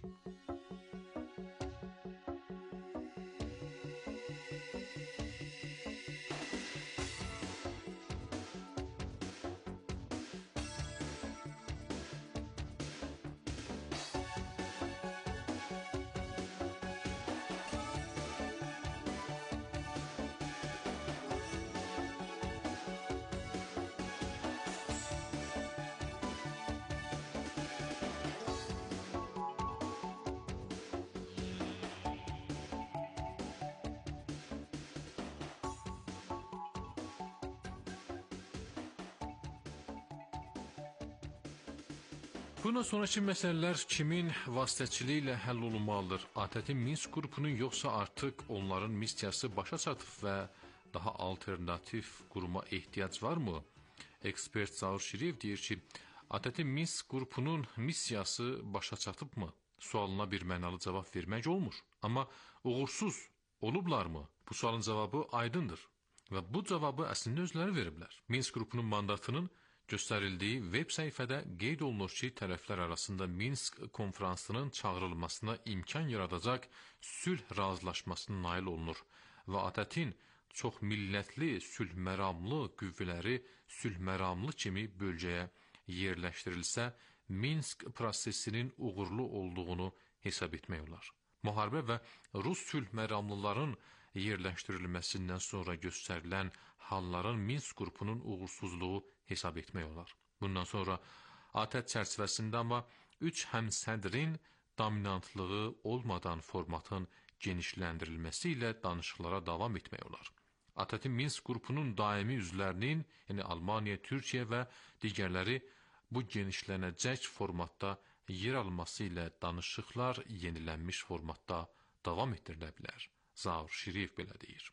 Bundan sonraki məsələlər kimin vasitəçiliyi ilə həll olunmalıdır? ATƏT-in Minsk qrupunun yoxsa artıq onların missiyası başa çatıb və daha alternativ quruma ehtiyac varmı? Ekspert Zaur Şiriyev deyir ki, ATƏT-in Minsk qrupunun missiyası başa çatıbmı? Sualına bir mənalı cavab vermək olmur. Amma uğursuz olublarmı? Bu sualın cavabı aydındır və bu cavabı əslində özləri veriblər. Minsk qrupunun mandatının göstərildiyi web səhifədə qeyd olunur ki, tərəflər arasında Minsk konferansının çağırılmasına imkan yaradacaq sülh razılaşmasına nail olunur və ATƏT-in çox millətli sülhməramlı qüvvələri sülhməramlı kimi bölgəyə yerləşdirilsə, Minsk prosesinin uğurlu olduğunu hesab etmək olar. Müharibə və Rus sülhməramlıların yerləşdirilməsindən sonra göstərilən halların Minsk qrupunun uğursuzluğu hesab etmək olar. Bundan sonra ATƏT çərçivəsində amma 3 həmsədrin dominantlığı olmadan formatın genişləndirilməsi ilə danışıqlara davam etmək olar. ATƏT-in Minsk qrupunun daimi üzvlərinin, yəni Almaniya, Türkiyə və digərləri bu genişlənəcək formatda yer alması ilə danışıqlar yenilənmiş formatda davam etdirilə bilər. Zaur Şiriyev belə deyir.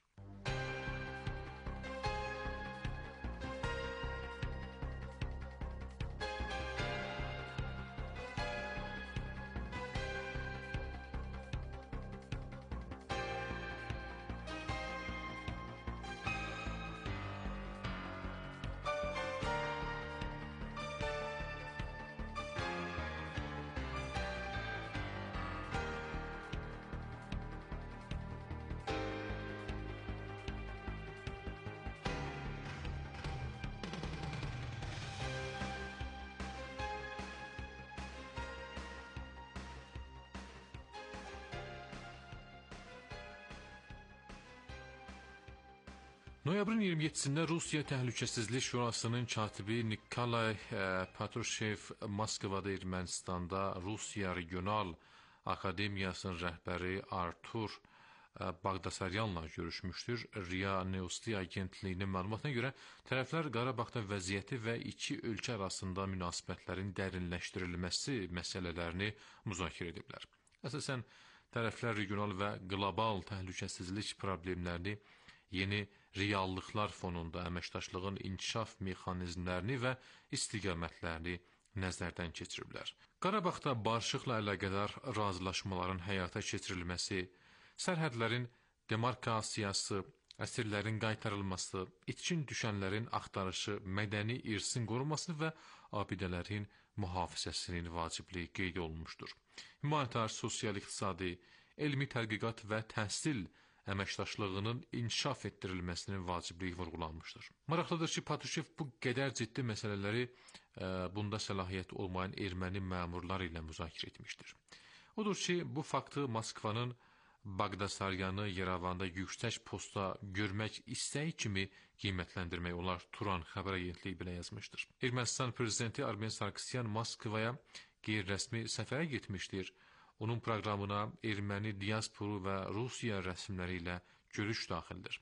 Noyabrın 27-sində Rusiya Təhlükəsizlik Şurasının katibi Nikolay Patrushev Moskvada Ermənistanda Rusiya Regional Akademiyasının rəhbəri Artur Baqdasaryanla görüşmüşdür. RIA News agentliyinin məlumatına görə tərəflər Qarabağda vəziyyəti və iki ölkə arasında münasibətlərin dərinləşdirilməsi məsələlərini müzakirə ediblər. Əsasən, tərəflər regional və qlobal təhlükəsizlik problemlərini yeni reallıqlar fonunda əməkdaşlığın inkişaf mexanizmlərini və istiqamətlərini nəzərdən keçiriblər. Qarabağda barışıqla əlaqədar razılaşmaların həyata keçirilməsi, sərhədlərin demarkasiyası, əsirlərin qaytarılması, itkin düşənlərin axtarışı, mədəni irsin qorunması və abidələrin mühafizəsinin vacibliyi qeyd olunmuşdur. Humanitar, sosial-iqtisadi, elmi tədqiqat və təhsil əməkdaşlığının inkişaf etdirilməsinin vacibliyi vurğulanmışdır. Maraqlıdır ki, Patrushev bu qədər ciddi məsələləri bunda səlahiyyəti olmayan erməni məmurları ilə müzakirə etmişdir. Odur ki, bu faktı Moskvanın Baqdasaryanı Yerevanda yüksək posta görmək istəyi kimi qiymətləndirmək olar. Turan xəbər agentliyi belə yazmışdır. Ermənistan prezidenti Armen Sarkisyan Moskvaya qeyri-rəsmi səfərə getmişdir. Onun proqramına erməni diasporu və Rusiya rəsmləri ilə görüş daxildir.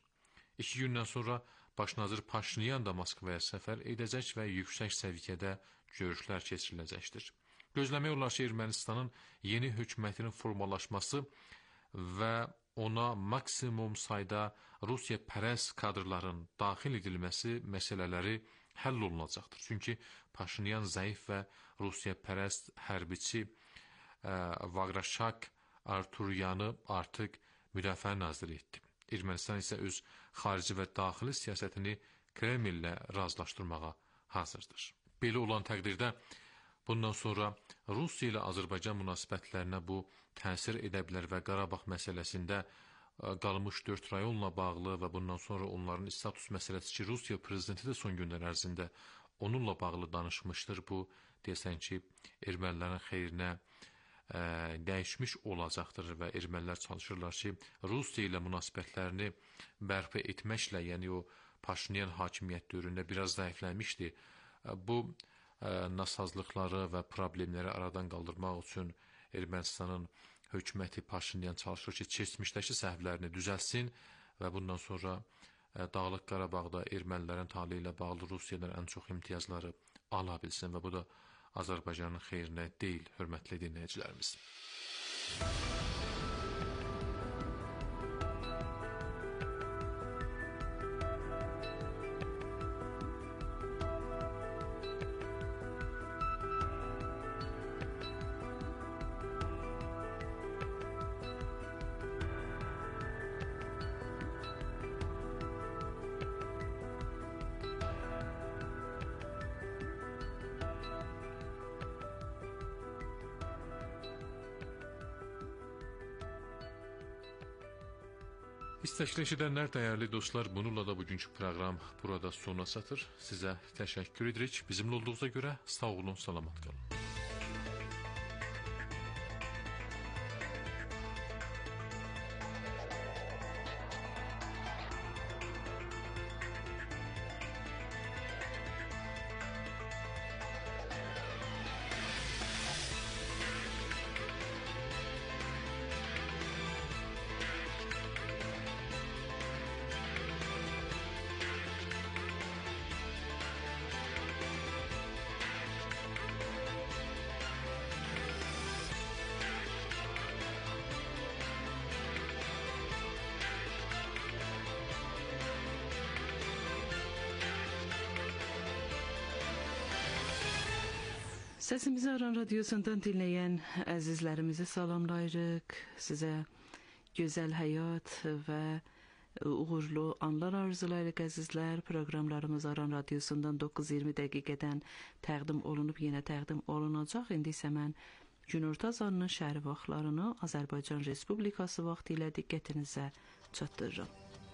2 gündən sonra Baş nazir Paşinyan da Moskvaya səfər edəcək və yüksək səviyyədə görüşlər keçiriləcəkdir. Gözləmək olar ki, Ermənistanın yeni hökumətinin formalaşması və ona maksimum sayda Rusiya pərəst kadrların daxil edilməsi məsələləri həll olunacaqdır. Çünki Paşinyan zəif və Rusiya pərəst hərbiçi Vagrashak Arturyanı artıq müdafiə naziri etdi. Ermənistan isə öz xarici və daxili siyasətini Kreml ilə razılaşdırmağa hazırdır. Belə olan təqdirdə bundan sonra Rusiya ilə Azərbaycan münasibətlərinə bu təsir edə bilər və Qarabağ məsələsində qalmış 4 rayonla bağlı və bundan sonra onların status məsələsi ki, Rusiya prezidenti də son günlər ərzində onunla bağlı danışmışdır. Bu, deyəsən ki, ermənilərin xeyrinə dəyişmiş olacaqdır və ermənilər çalışırlar ki, Rusiya ilə münasibətlərini bərpa etməklə, yəni o Paşinyan hakimiyyət dövründə biraz zəifləmişdi. Bu nasazlıqları və problemləri aradan qaldırmaq üçün Ermənistanın hökuməti Paşinyan çalışır ki, keçmişdəki səhvlərini düzəlsin və bundan sonra Dağlıq Qarabağda ermənilərin taleyi ilə bağlı Rusiyadan ən çox imtiyazları ala bilsin və bu da Azərbaycanın xeyrinə deyil, hörmətli dinləyicilərimiz. İstəkli eşidənlər, dəyərli dostlar, bununla da bugünkü proqram burada sona çatır. Sizə təşəkkür edirik. Bizimlə olduğunuza görə sağ olun, salamat qalın.
Səsimizi Aran Radiosundan dinləyən əzizlərimizi salamlayırıq. Sizə gözəl həyat və uğurlu anlar arzulayırıq əzizlər. Proqramlarımız Aran Radiosundan 9:20 dəqiqədən təqdim olunub, yenə təqdim olunacaq. İndi isə mən günorta azanının şəhər vaxtlarını Azərbaycan Respublikası vaxtı ilə diqqətinizə çatdırıram.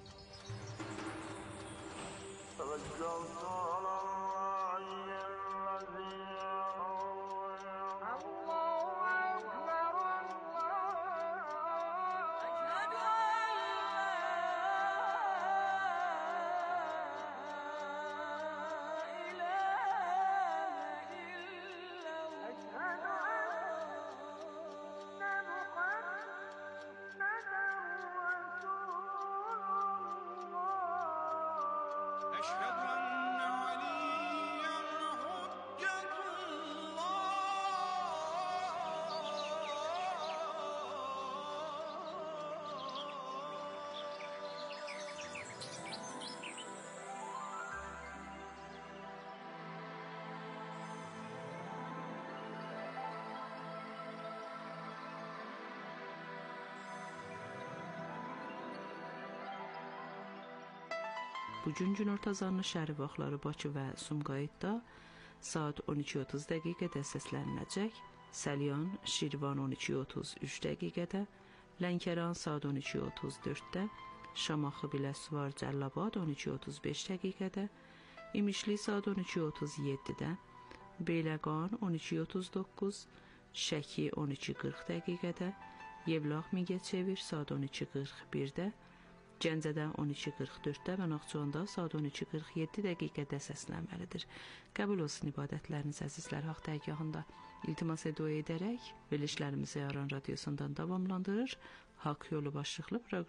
Bugün günorta azanının şəhər vaxtları Bakı və Sumqayıtda saat 12:30 dəqiqədə səsləniləcək. Səlyan, Şirvan 12:33 dəqiqədə, Lənkəran saat 12:34-də, Şamaxı, Biləsuvar, Cəlilabad 12:35 dəqiqədə, İmişli saat 12:37-də, Beyləqan 12:39, Şəki 12:40 dəqiqədə, Yevlax Mingəçevir saat 12:41-də, Gəncədə 12:44-də və Naxçıvanda saat 12:47 dəqiqədə səslənməlidir. Qəbul olsun ibadətləriniz əzizlər, haqq dərgahında iltimas dua edərək verilişlərimizi Aran Radiosundan davamlandırır. Haqq yolu başlıqlı proqram